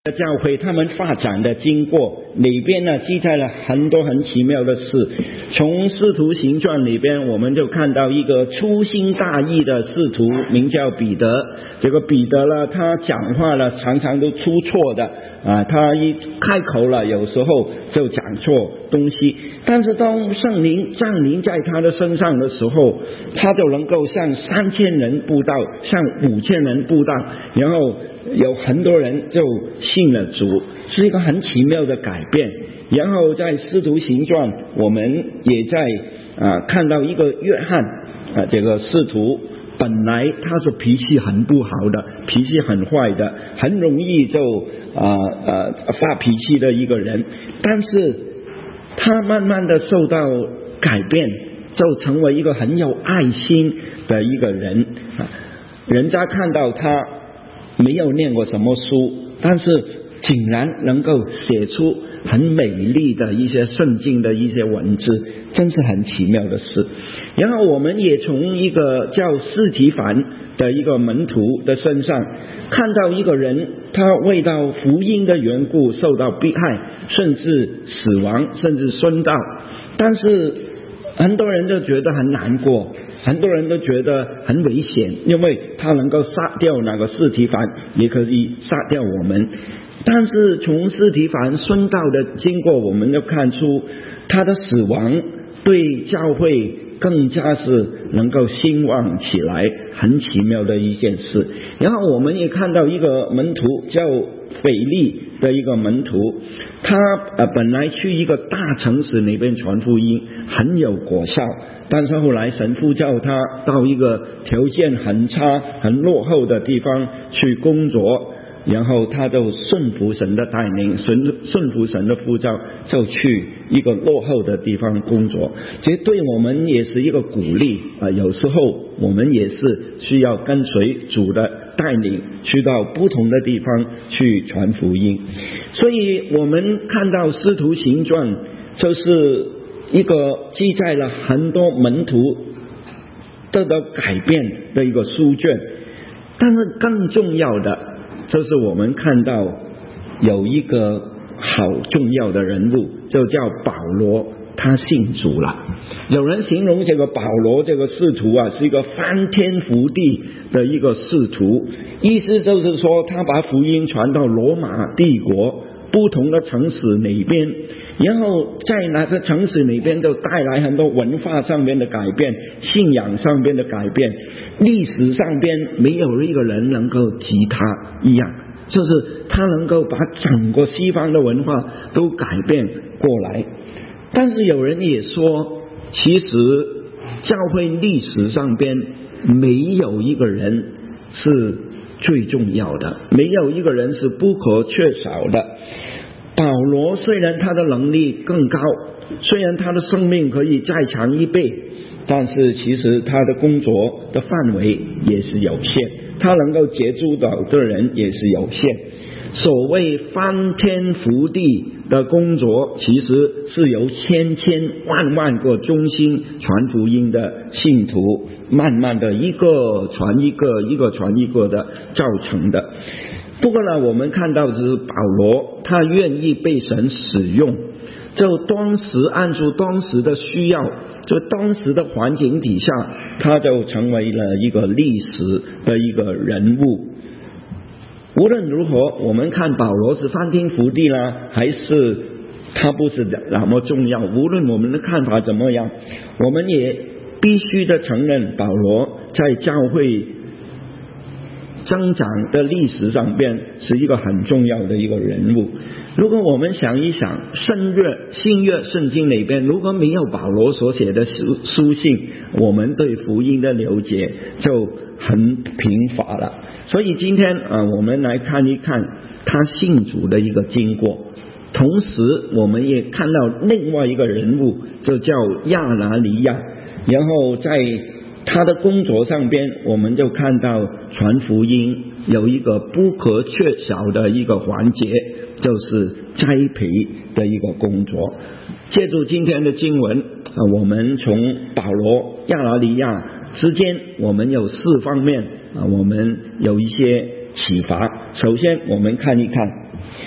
教会他们发展的经过里边呢，记载了很多很奇妙的事。从使徒行传里边，我们就看到一个粗心大意的使徒，名叫彼得。这个彼得呢，他讲话呢常常都出错的他一开口了，有时候就讲错东西。但是当圣灵降临在他的身上的时候，他就能够向3000人布道，向5000人布道，然后有很多人就信了主，是一个很奇妙的改变。然后在使徒行传，我们也在看到一个约翰这个使徒，本来他是脾气很不好的，脾气很坏的，很容易就发脾气的一个人，但是他慢慢的受到改变，就成为一个很有爱心的一个人人家看到他没有念过什么书，但是竟然能够写出很美丽的一些圣经的一些文字，真是很奇妙的事。然后我们也从一个叫司提反的一个门徒的身上看到一个人，他为到福音的缘故受到迫害，甚至死亡，甚至殉道。但是很多人都觉得很难过，很多人都觉得很危险，因为他能够杀掉那个司提反，也可以杀掉我们。但是从司提反殉道的经过，我们就看出他的死亡对教会更加是能够兴旺起来，很奇妙的一件事。然后我们也看到一个门徒叫腓利的一个门徒，他本来去一个大城市那边传福音，很有果效，但是后来神父叫他到一个条件很差很落后的地方去工作，然后他就顺服神的带领，顺服神的呼召，就去一个落后的地方工作。其实对我们也是一个鼓励有时候我们也是需要跟随主的带领，去到不同的地方去传福音。所以我们看到使徒行传就是一个记载了很多门徒得到改变的一个书卷。但是更重要的就是我们看到有一个好重要的人物，就叫保罗，他信主了。有人形容这个保罗这个使徒是一个翻天覆地的一个使徒，意思就是说他把福音传到罗马帝国不同的城市里边，然后在那个城市里边就带来很多文化上面的改变，信仰上面的改变，历史上边没有一个人能够及他一样，就是他能够把整个西方的文化都改变过来。但是有人也说，其实教会历史上边没有一个人是最重要的，没有一个人是不可缺少的。保罗虽然他的能力更高，虽然他的生命可以再强1倍，但是其实他的工作的范围也是有限，他能够接触到的人也是有限。所谓翻天覆地的工作，其实是由千万个忠心传福音的信徒慢慢的一个传一个，一个传一个的造成的。不过呢，我们看到是保罗他愿意被神使用，就当时按照当时的需要，就当时的环境底下，他就成为了一个历史的一个人物。无论如何，我们看保罗是翻天覆地呢，还是他不是那么重要，无论我们的看法怎么样，我们也必须的承认保罗在教会增长的历史上边是一个很重要的一个人物。如果我们想一想，新约圣经里边如果没有保罗所写的书信，我们对福音的了解就很贫乏了。所以今天我们来看一看他信主的一个经过，同时我们也看到另外一个人物，就叫亚拿尼亚。然后在他的工作上边，我们就看到传福音有一个不可缺少的一个环节，就是栽培的一个工作。借助今天的经文我们从保罗、亚拿尼亚之间，我们有4方面我们有一些启发。首先我们看一看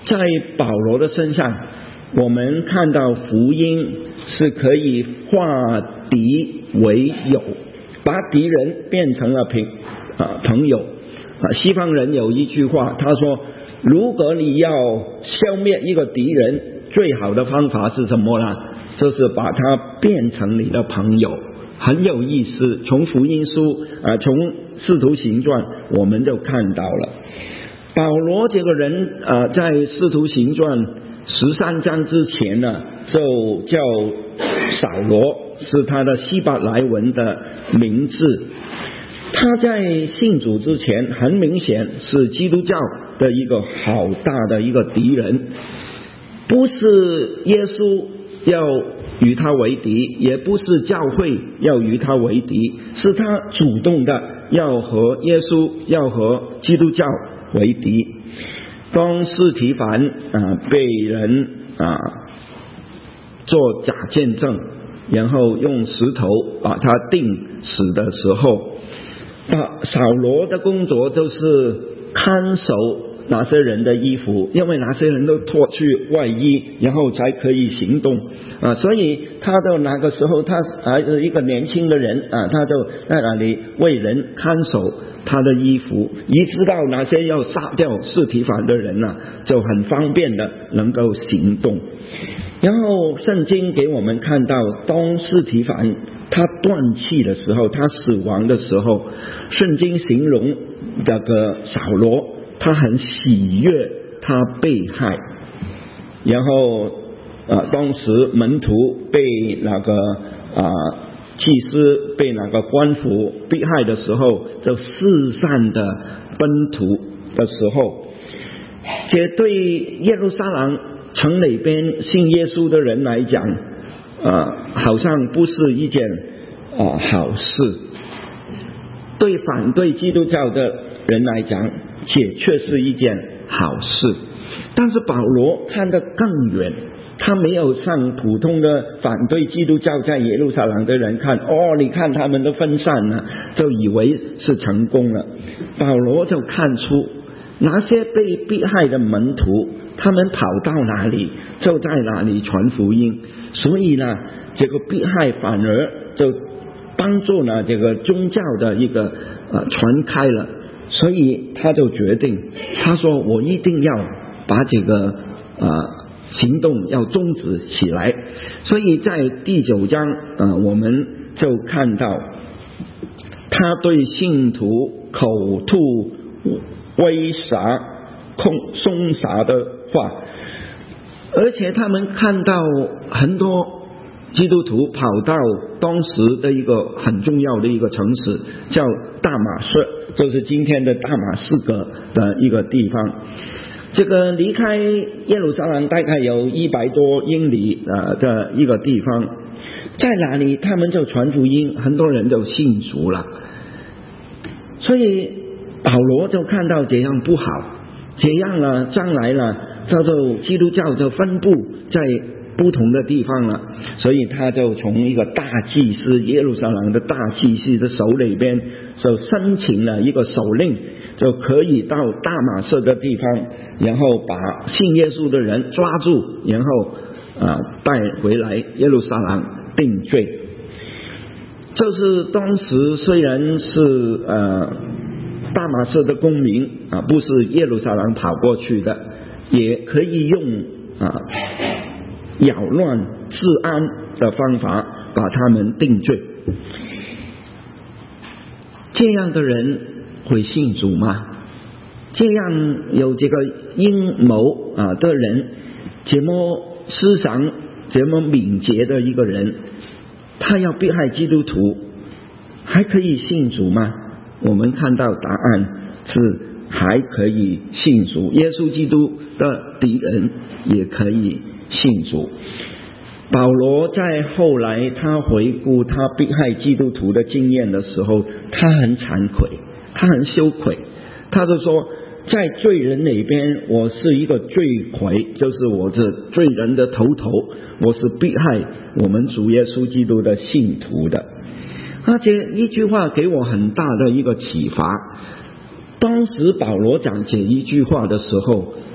在保罗的身上，我们看到福音是可以化敌为友，把敌人变成了朋友。西方人有一句话，他说如果你要消灭一个敌人，最好的方法是什么呢？就是把他变成你的朋友。很有意思，从福音书从使徒行传我们就看到了保罗这个人在使徒行传13章之前呢，就叫扫罗，是他的希伯来文的名字。他在信主之前，很明显是基督教的一个好大的一个敌人，不是耶稣要与他为敌，也不是教会要与他为敌，是他主动的要和耶稣要和基督教为敌。当司提反被人做假见证，然后用石头把他钉死的时候，扫罗的工作就是看守那些人的衣服，因为那些人都脱去外衣，然后才可以行动所以他到那个时候，他还是一个年轻的人他就在那里为人看守他的衣服，一直到那些要杀掉司提反的人就很方便的能够行动。然后圣经给我们看到，当司提反他断气的时候，他死亡的时候，圣经形容这个扫罗他很喜悦他被害。然后当时门徒被那个祭司被那个官府逼害的时候，就四散的奔逃的时候，这对耶路撒冷城里边信耶稣的人来讲好像不是一件好事，对反对基督教的人来讲也却是一件好事。但是保罗看得更远，他没有像普通的反对基督教在耶路撒冷的人看你看他们的分散就以为是成功了。保罗就看出那些被逼害的门徒，他们跑到哪里就在哪里传福音，所以呢这个逼害反而就帮助了这个宗教的一个传开了。所以他就决定，他说我一定要把这个行动要终止起来。所以在第9章我们就看到他对信徒口吐威吓凶杀的话，而且他们看到很多基督徒跑到当时的一个很重要的一个城市叫大马士，就是今天的大马士革的一个地方。这个离开耶路撒冷大概有100多英里的一个地方，在哪里他们就传福音，很多人就信主了。所以保罗就看到这样不好，这样将来叫做基督教就分布在不同的地方了。所以他就从一个大祭司耶路撒冷的大祭司的手里边就申请了一个手令，就可以到大马士的地方，然后把信耶稣的人抓住，然后带回来耶路撒冷定罪。就是当时虽然是大马士的公民不是耶路撒冷跑过去的，也可以用扰乱治安的方法把他们定罪。这样的人会信主吗？这样有这个阴谋的人，这么思想这么敏捷的一个人，他要迫害基督徒，还可以信主吗？我们看到答案是还可以信主，耶稣基督的敌人也可以信主。保罗在后来他回顾他迫害基督徒的经验的时候，他很惭愧，他很羞愧，他就说在罪人里边我是一个罪魁，就是我是罪人的头，我是迫害我们主耶稣基督的信徒的。而且一句话给我很大的一个启发，当时保罗讲这一句话的时候，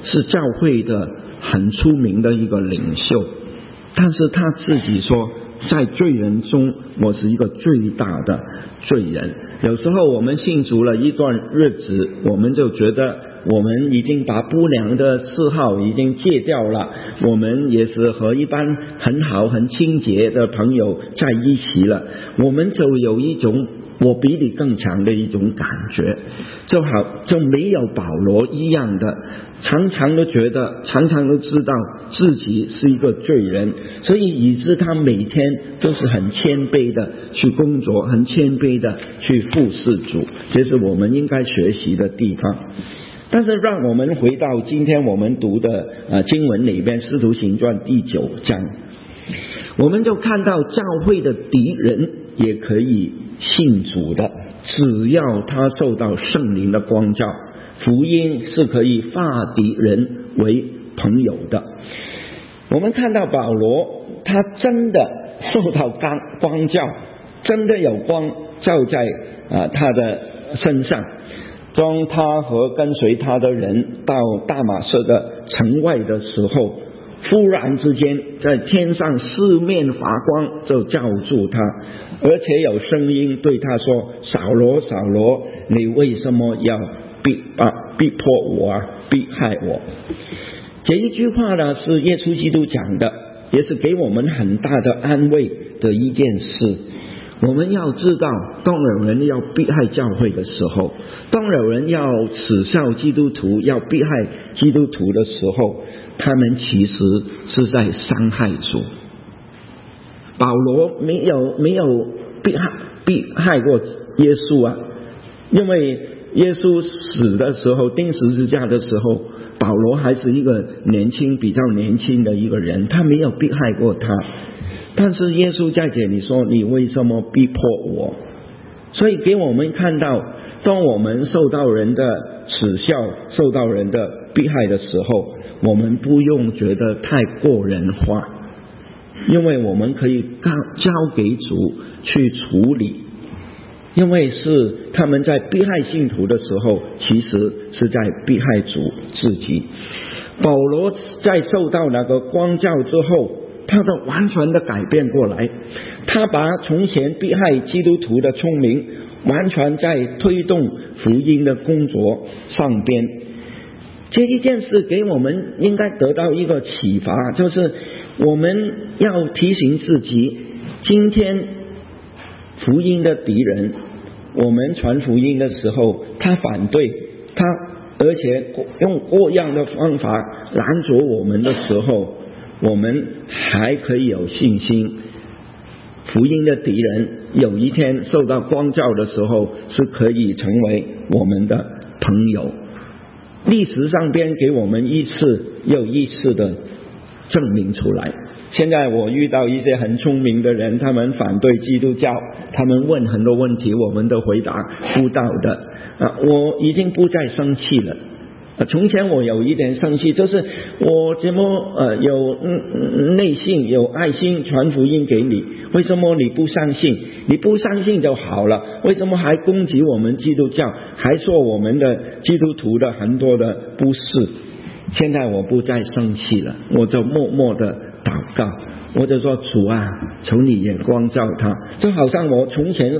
是教会的很出名的一个领袖，但是他自己说，在罪人中我是一个最大的罪人。有时候我们信主了一段日子，我们就觉得我们已经把不良的嗜好已经戒掉了，我们也是和一般很好很清洁的朋友在一起了，我们就有一种我比你更强的一种感觉，就没有保罗一样的常常都觉得，常常都知道自己是一个罪人，所以以致他每天都是很谦卑的去工作，很谦卑的去服侍主，这是我们应该学习的地方。但是让我们回到今天我们读的经文里边，使徒行传第9章，我们就看到教会的敌人也可以信主的，只要他受到圣灵的光照，福音是可以化敌人为朋友的。我们看到保罗他真的受到光照，真的有光照在他的身上。当他和跟随他的人到大马色的城外的时候，忽然之间在天上四面发光，就照住他，而且有声音对他说，扫罗扫罗，你为什么要逼迫我逼害我？这一句话呢，是耶稣基督讲的，也是给我们很大的安慰的一件事。我们要知道，当有人要逼害教会的时候，当有人要耻笑基督徒，要逼害基督徒的时候，他们其实是在伤害主。保罗没有逼害过耶稣啊，因为耶稣死的时候，钉十字架的时候，保罗还是一个比较年轻的一个人，他没有逼害过他。但是耶稣在这里说，你为什么逼迫我？所以给我们看到，当我们受到人的耻笑，受到人的逼害的时候，我们不用觉得太过人化，因为我们可以交给主去处理，因为是他们在逼害信徒的时候，其实是在逼害主自己。保罗在受到那个光照之后，他都完全的改变过来，他把从前逼害基督徒的聪明完全在推动福音的工作上边。这一件事给我们应该得到一个启发，就是我们要提醒自己，今天福音的敌人，我们传福音的时候，他反对他，而且用各样的方法拦阻我们的时候，我们还可以有信心，福音的敌人有一天受到光照的时候，是可以成为我们的朋友。历史上边给我们一次又一次的证明出来。现在我遇到一些很聪明的人，他们反对基督教，他们问很多问题，我们都回答不到的。我已经不再生气了。从前我有一点生气，就是我怎么有内心有爱心传福音给你，为什么你不相信？你不相信就好了，为什么还攻击我们基督教，还说我们的基督徒的很多的不是？现在我不再生气了，我就默默的祷告，我就说，主啊，求你眼光照他，就好像我从前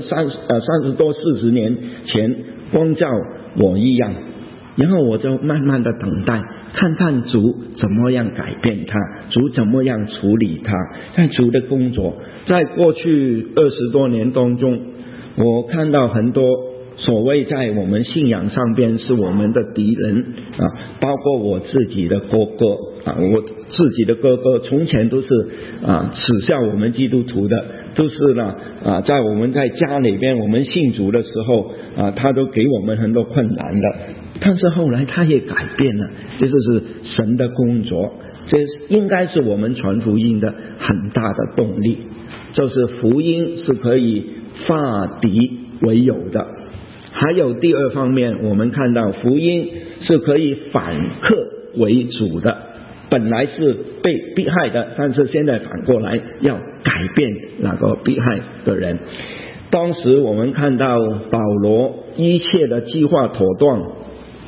30多40年前光照我一样。然后我就慢慢的等待，看看主怎么样改变他，主怎么样处理他。在主的工作，在过去20多年当中，我看到很多所谓在我们信仰上边是我们的敌人包括我自己的哥哥我自己的哥哥从前都是耻笑我们基督徒的，都是呢在我们在家里边我们信主的时候他都给我们很多困难的。但是后来他也改变了，这就是神的工作，这应该是我们传福音的很大的动力，就是福音是可以化敌为友的。还有第二方面，我们看到福音是可以反客为主的，本来是被逼害的，但是现在反过来要改变那个逼害的人。当时我们看到保罗一切的计划妥当，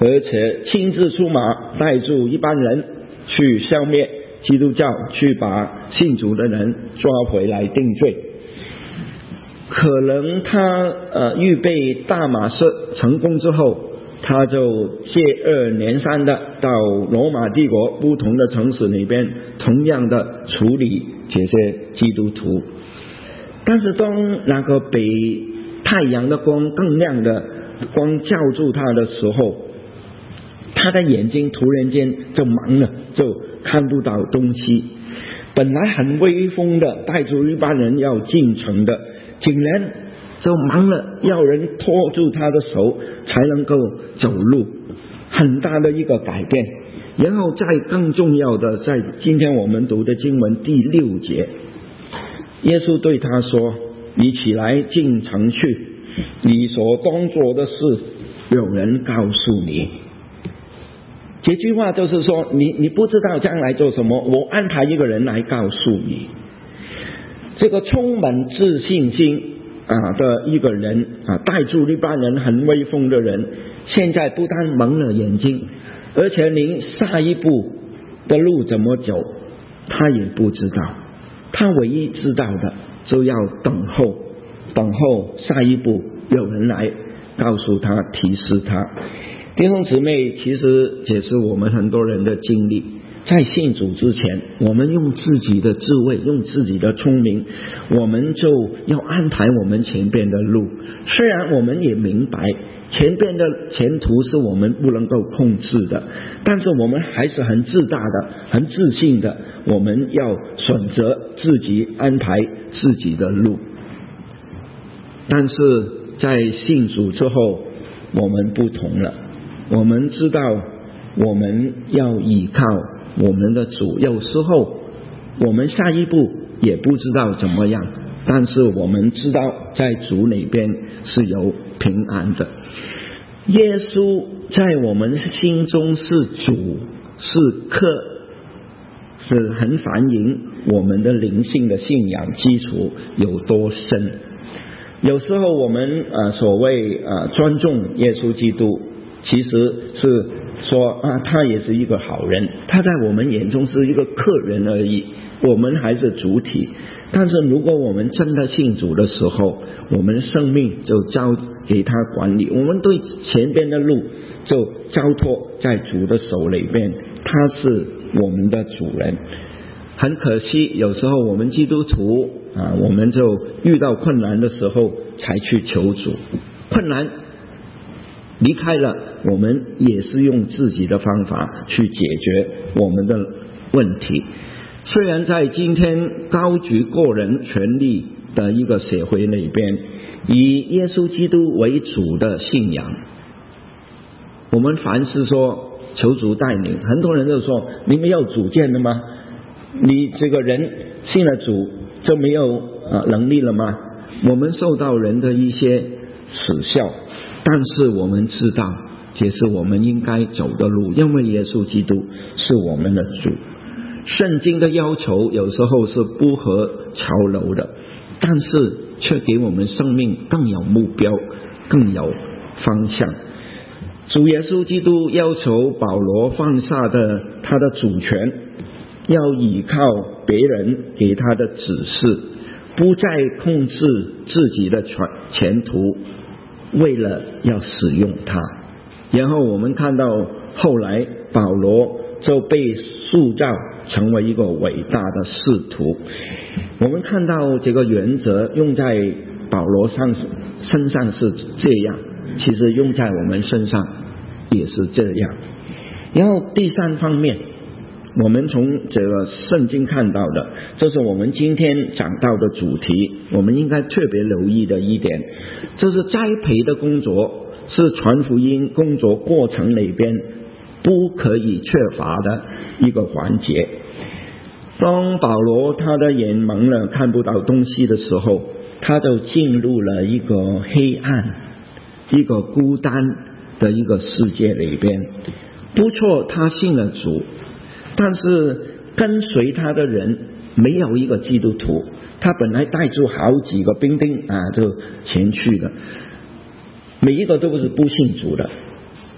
而且亲自出马，带住一般人去消灭基督教，去把信主的人抓回来定罪。可能他预备大马士成功之后，他就接二连三的到罗马帝国不同的城市里边同样的处理这些基督徒。但是当那个比太阳的光更亮的光照住他的时候，他的眼睛突然间就盲了，就看不到东西。本来很威风的带住一般人要进城的，竟然就忙了，要人拖住他的手才能够走路，很大的一个改变。然后再更重要的，在今天我们读的经文第6节，耶稣对他说：你起来进城去，你所当做的事有人告诉你。这句话就是说，你不知道将来做什么，我安排一个人来告诉你。这个充满自信心的一个人带住一般人很威风的人，现在不但蒙了眼睛，而且连下一步的路怎么走他也不知道。他唯一知道的就要等候下一步有人来告诉他，提示他。弟兄姊妹，其实也是我们很多人的经历。在信主之前，我们用自己的智慧，用自己的聪明，我们就要安排我们前边的路。虽然我们也明白前边的前途是我们不能够控制的，但是我们还是很自大的，很自信的，我们要选择自己安排自己的路。但是在信主之后，我们不同了，我们知道我们要依靠我们的主。有时候我们下一步也不知道怎么样，但是我们知道在主那边是有平安的。耶稣在我们心中是主，是客，是很反映我们的灵性的信仰基础有多深。有时候我们所谓尊重耶稣基督，其实是说他也是一个好人，他在我们眼中是一个客人而已，我们还是主体。但是如果我们真的信主的时候，我们生命就交给他管理，我们对前边的路就交托在主的手里边，他是我们的主人。很可惜，有时候我们基督徒我们就遇到困难的时候才去求主，困难离开了，我们也是用自己的方法去解决我们的问题。虽然在今天高举个人权利的一个社会里边，以耶稣基督为主的信仰，我们凡事说求主带领，很多人就说你们有主见的吗？你这个人信了主就没有能力了吗？我们受到人的一些耻笑，但是我们知道这是我们应该走的路，因为耶稣基督是我们的主。圣经的要求有时候是不合潮流的，但是却给我们生命更有目标，更有方向。主耶稣基督要求保罗放下他的主权，要依靠别人给他的指示，不再控制自己的前途，为了要使用它。然后我们看到后来保罗就被塑造成为一个伟大的使徒。我们看到这个原则用在保罗身上是这样，其实用在我们身上也是这样。然后第三方面，我们从这个圣经看到的，这是我们今天讲到的主题，我们应该特别留意的一点，就是栽培的工作是传福音工作过程里边不可以缺乏的一个环节。当保罗他的眼蒙了，看不到东西的时候，他就进入了一个黑暗，一个孤单的一个世界里边。不错，他信了主，但是跟随他的人没有一个基督徒。他本来带住好几个兵丁就前去了，每一个都是不信主的。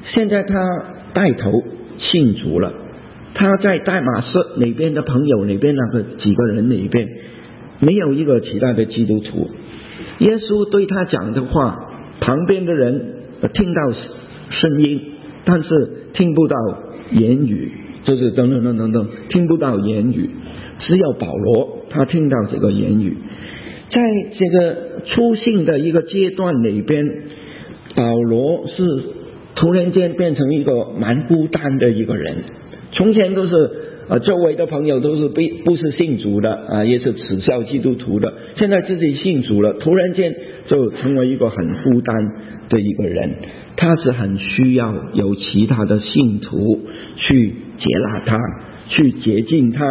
现在他带头信主了，他在大马色那边的朋友那边那个几个人那边没有一个其他的基督徒。耶稣对他讲的话，旁边的人听到声音，但是听不到言语，就是等等等等等，听不到言语。只有保罗他听到这个言语。在这个初信的一个阶段里边，保罗是突然间变成一个蛮孤单的一个人。从前都是周围的朋友都是不是信主的也是耻笑基督徒的，现在自己信主了，突然间就成为一个很孤单的一个人。他是很需要有其他的信徒去接纳他，去接近他。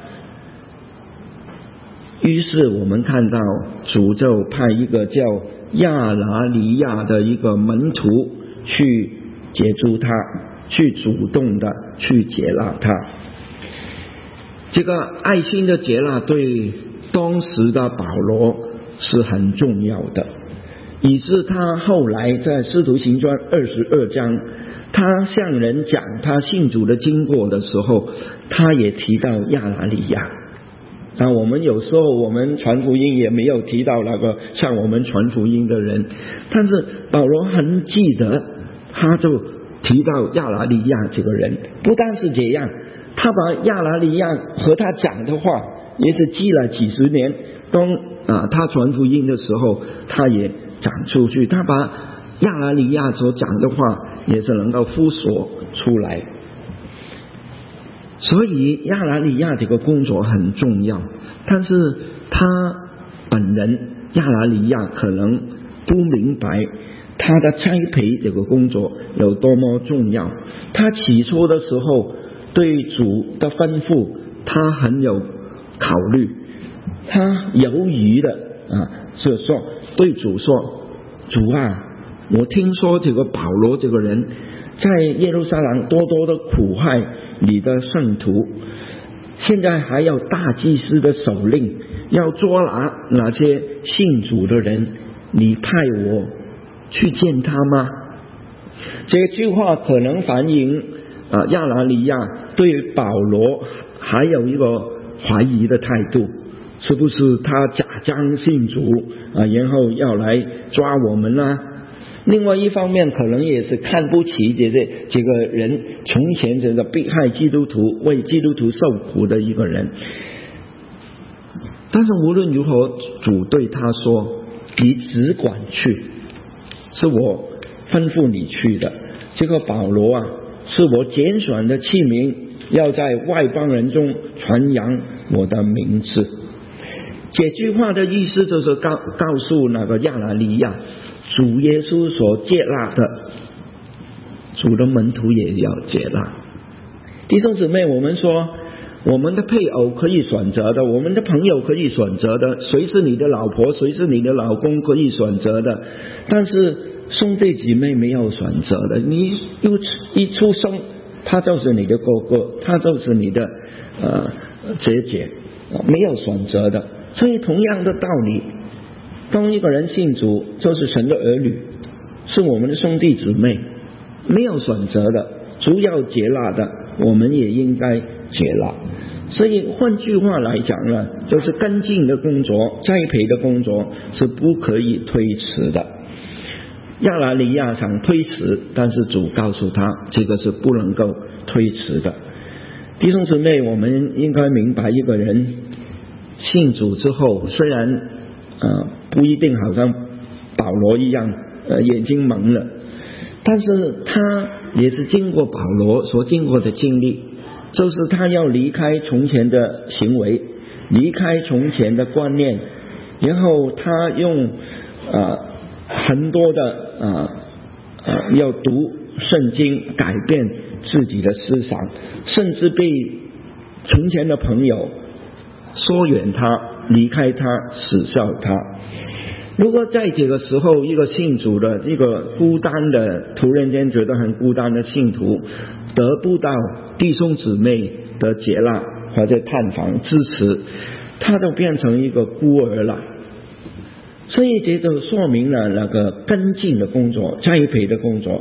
于是我们看到主就派一个叫亚拿尼亚的一个门徒去接住他，去主动的去接纳他。这个爱心的接纳对当时的保罗是很重要的，以致他后来在使徒行传22章，他向人讲他信主的经过的时候，他也提到亚拿尼亚。我们有时候我们传福音也没有提到那个向我们传福音的人，但是保罗很记得，他就提到亚拿尼亚这个人。不但是这样，他把亚拿尼亚和他讲的话也是记了几十年，当他传福音的时候他也讲出去，他把亚拿尼亚所讲的话也是能够复述出来。所以亚拿尼亚这个工作很重要，但是他本人亚拿尼亚可能不明白他的栽培这个工作有多么重要。他起初的时候对主的吩咐他很有考虑，他犹豫的是说对主说，主啊，我听说这个保罗这个人在耶路撒冷多多的苦害你的圣徒，现在还有大祭司的首领要捉拿那些信主的人，你派我去见他吗？这句话可能反映亚拿尼亚对保罗还有一个怀疑的态度，是不是他假装信主然后要来抓我们呢？另外一方面可能也是看不起这个人从前这个迫害基督徒为基督徒受苦的一个人。但是无论如何，主对他说，你只管去，是我吩咐你去的。这个保罗是我拣选的器皿，要在外邦人中传扬我的名字。这句话的意思就是告诉那个亚拿尼亚，主耶稣所接纳的，主的门徒也要接纳。弟兄姊妹，我们说我们的配偶可以选择的，我们的朋友可以选择的，谁是你的老婆，谁是你的老公可以选择的，但是兄弟姐妹没有选择的。你一出生他就是你的哥哥，他就是你的姐姐，没有选择的。所以同样的道理，当一个人信主就是神的儿女，是我们的兄弟姊妹，没有选择的，主要接纳的我们也应该接纳。所以换句话来讲呢，就是跟进的工作，栽培的工作是不可以推迟的。亚拿尼亚想推迟，但是主告诉他这个是不能够推迟的。弟兄姊妹，我们应该明白，一个人信主之后，虽然不一定好像保罗一样眼睛蒙了，但是他也是经过保罗所经过的经历，就是他要离开从前的行为，离开从前的观念，然后他用很多的要读圣经，改变自己的思想，甚至被从前的朋友疏远他，离开他，耻笑他。如果在这个时候，一个信主的一个孤单的，突然间觉得很孤单的信徒，得不到弟兄姊妹的接纳或者探访支持，他就变成一个孤儿了。所以这就说明了那个跟进的工作，栽培的工作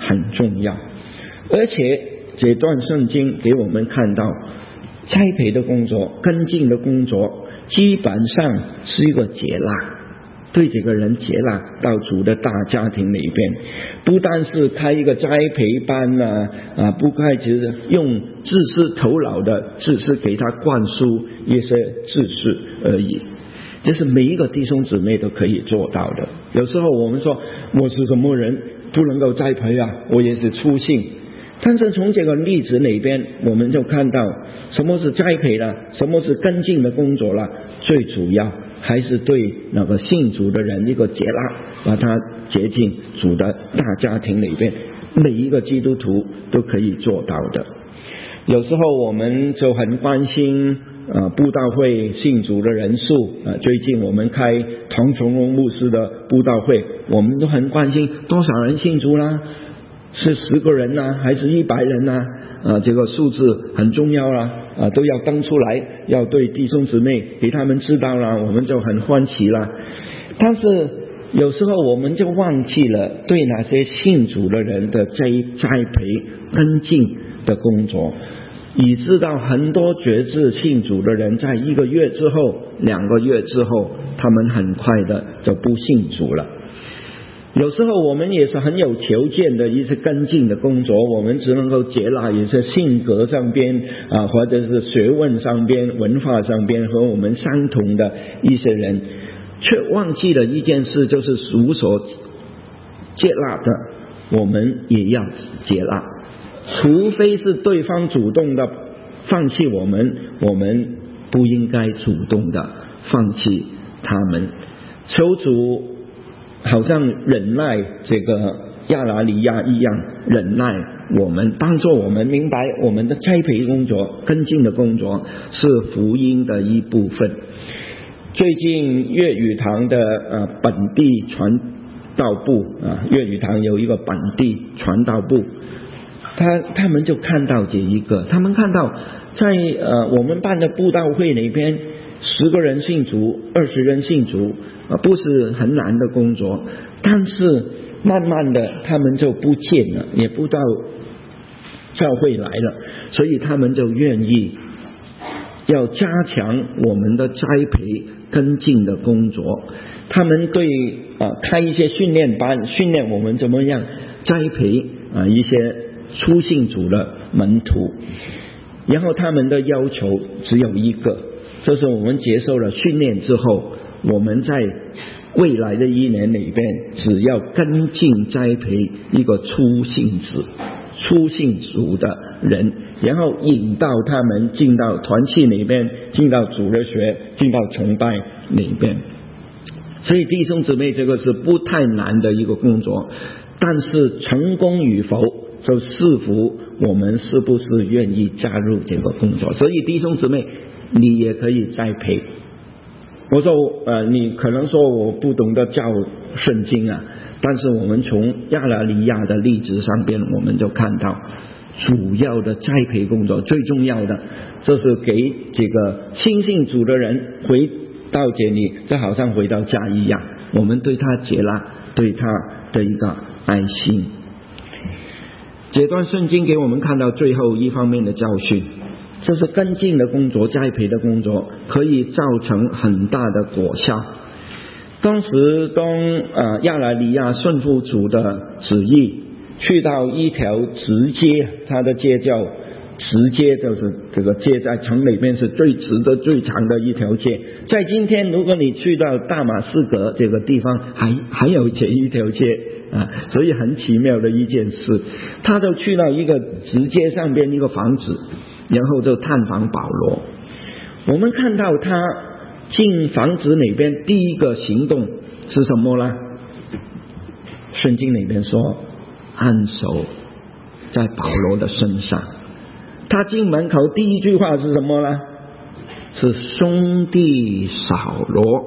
很重要。而且这段圣经给我们看到栽培的工作、跟进的工作基本上是一个接纳，对这个人接纳到主的大家庭里边，不单是开一个栽培班不该只是用知识头脑的知识给他灌输一些知识而已，这是每一个弟兄姊妹都可以做到的。有时候我们说我是什么人不能够栽培我也是粗信，但是从这个例子里边我们就看到什么是栽培了，什么是跟进的工作了，最主要还是对那个信主的人一个接纳，把他接进主的大家庭里边，每一个基督徒都可以做到的。有时候我们就很关心布道会信主的人数最近我们开唐崇荣牧师的布道会，我们都很关心多少人信主啦，是10个人还是100人这个数字很重要啦都要登出来，要对弟兄姊妹给他们知道啦，我们就很欢喜啦。但是有时候我们就忘记了对那些信主的人的栽培跟进的工作，以致到很多决志信主的人在1个月之后2个月之后他们很快的就不信主了。有时候我们也是很有条件的一些跟进的工作，我们只能够接纳一些性格上边或者是学问上边文化上边和我们相同的一些人，却忘记了一件事，就是主所接纳的我们也要接纳，除非是对方主动的放弃我们不应该主动的放弃他们。求主好像忍耐这个亚拿尼亚一样忍耐我们，帮助我们明白我们的栽培工作跟进的工作是福音的一部分。最近粤语堂的本地传道部粤语堂有一个本地传道部，他们就看到这一个，他们看到在我们办的布道会里边10个人信主20人信主不是很难的工作，但是慢慢的他们就不见了，也不到教会来了，所以他们就愿意要加强我们的栽培跟进的工作。他们对开一些训练班，训练我们怎么样栽培一些初信主的门徒，然后他们的要求只有一个，就是我们接受了训练之后，我们在未来的1年里边只要跟进栽培一个初信主的人，然后引导他们进到团契里边，进到主日学，进到崇拜里边。所以弟兄姊妹，这个是不太难的一个工作，但是成功与否就视乎我们是不是愿意加入这个工作。所以弟兄姊妹，你也可以栽培。我说你可能说我不懂得教圣经但是我们从亚拿尼亚的例子上边我们就看到主要的栽培工作最重要的就是给这个新信主的人回到这里，就好像回到家一样，我们对他接纳，对他的一个爱心。这段圣经给我们看到最后一方面的教训，就是跟进的工作栽培的工作可以造成很大的果效。当时当亚拿尼亚顺服主的旨意，去到一条直街，他的街叫直街，就是这个街在城里面是最直的最长的一条街。在今天如果你去到大马士革这个地方还有这一条街所以很奇妙的一件事，他就去到一个直街上边一个房子，然后就探访保罗。我们看到他进房子里边第一个行动是什么呢？圣经里边说按手在保罗的身上。他进门口第一句话是什么呢？是兄弟扫罗。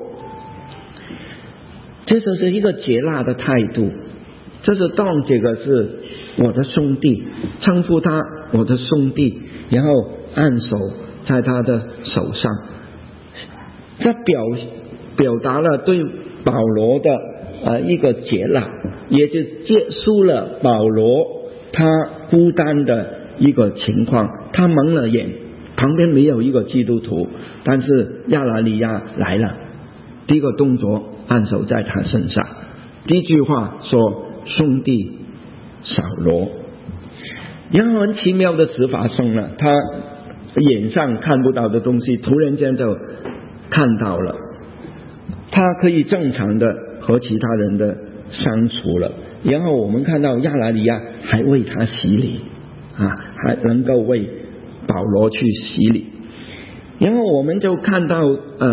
这就是一个接纳的态度，这是当这个是我的兄弟，称呼他我的兄弟，然后按手在他的手上，这表达了对保罗的一个结了，也就结束了保罗他孤单的一个情况。他蒙了眼，旁边没有一个基督徒，但是亚拿尼亚来了，第一个动作按手在他身上，第一句话说兄弟扫罗。然后很奇妙的事发生了，他眼上看不到的东西突然间就看到了，他可以正常的和其他人的相处了。然后我们看到亚拿尼亚还为他洗礼还能够为保罗去洗礼。然后我们就看到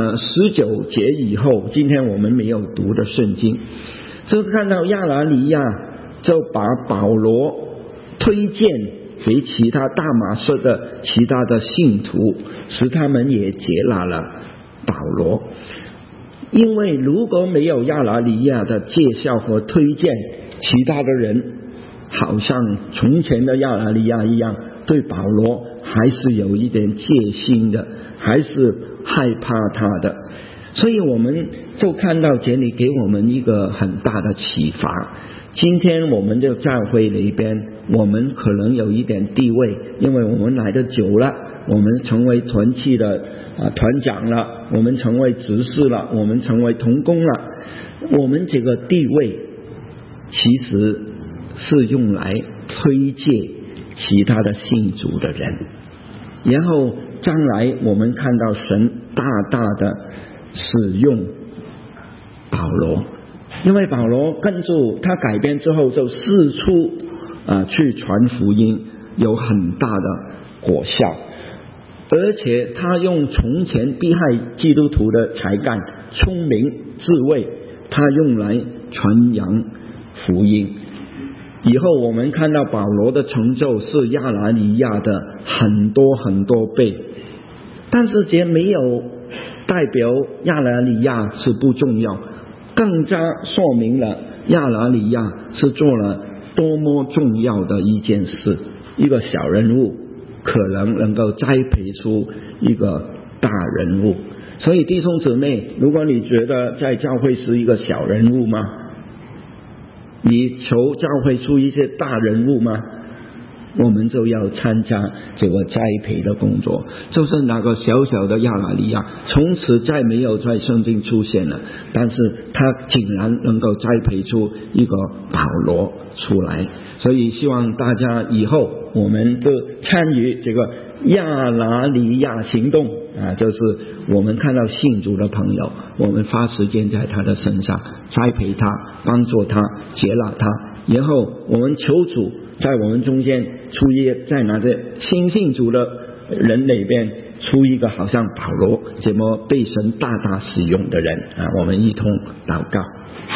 19节以后，今天我们没有读的圣经，就看到亚拿尼亚就把保罗推荐给其他大马色的其他的信徒，使他们也接纳了保罗。因为如果没有亚拿尼亚的介绍和推荐，其他的人好像从前的亚拿尼亚一样，对保罗还是有一点戒心的，还是害怕他的。所以我们就看到这里给我们一个很大的启发。今天我们的教会里边，我们可能有一点地位，因为我们来得久了，我们成为团契的团长了，我们成为执事了，我们成为同工了。我们这个地位其实是用来推荐其他的信主的人，然后将来我们看到神大大的使用保罗，因为保罗跟住他改变之后就四处去传福音，有很大的果效。而且他用从前逼害基督徒的才干、聪明、智慧，他用来传扬福音。以后我们看到保罗的成就是亚拿尼亚的很多很多倍，但是这没有代表亚拿尼亚是不重要，更加说明了亚拿尼亚是做了多么重要的一件事。一个小人物可能够栽培出一个大人物。所以弟兄姊妹，如果你觉得在教会是一个小人物吗？你求教会出一些大人物吗？我们就要参加这个栽培的工作。就是那个小小的亚拿尼亚从此再没有在圣经出现了，但是他竟然能够栽培出一个保罗出来。所以希望大家以后我们都参与这个亚拿尼亚行动就是我们看到信主的朋友，我们花时间在他的身上栽培他，帮助他，接纳他，然后我们求主在我们中间在那些新信主的人里边出一个好像保罗这么被神大大使用的人我们一同祷告。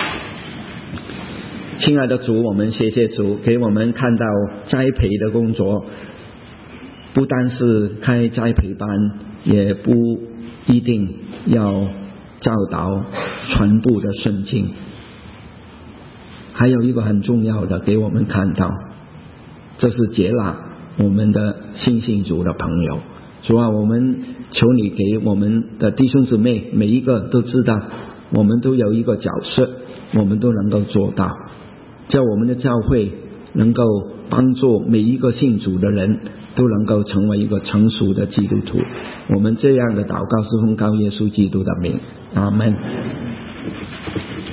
亲爱的主，我们谢谢主给我们看到栽培的工作，不单是开栽培班，也不一定要教导全部的圣经。还有一个很重要的给我们看到，这是接纳我们的新信主的朋友。主啊，我们求你给我们的弟兄姊妹每一个都知道我们都有一个角色，我们都能够做到，叫我们的教会能够帮助每一个信主的人都能够成为一个成熟的基督徒。我们这样的祷告是奉靠耶稣基督的名，阿们。